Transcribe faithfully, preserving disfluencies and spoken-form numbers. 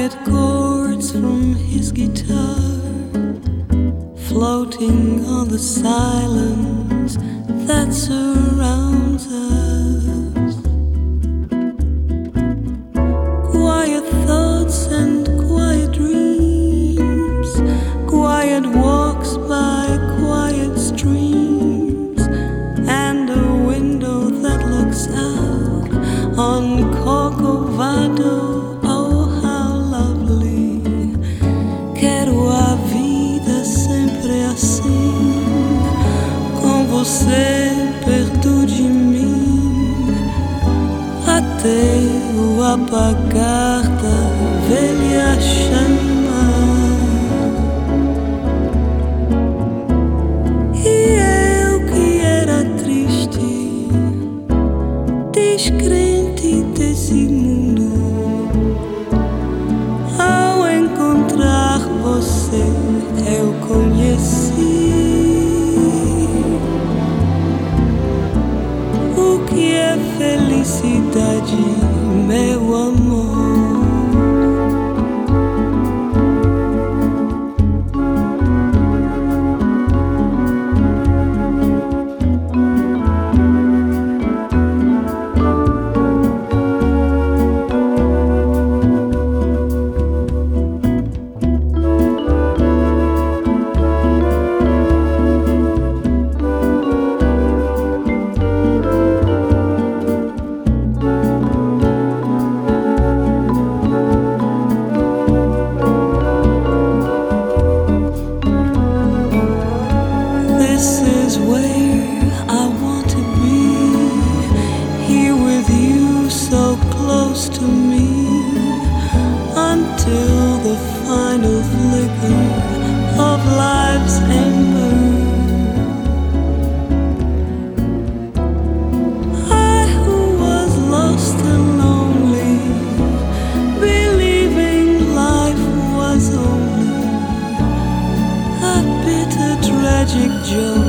quiet chords from his guitar floating on the silence that surrounds us. Quiet thoughts and quiet dreams, quiet walks by quiet streams, and a window that looks out on Corcovado. Oh, how lovely! Quero a vida sempre assim, com você perto de mim, até o apagar da velha chama. E eu que era triste, descrente desse mundo, ao encontrar você eu conheci o que é felicidade, meu amor. This is where I want to be, here with you so close to me, until the final flicker of life's ember. I who was lost and lonely, believing life was only a bitter tragic joke,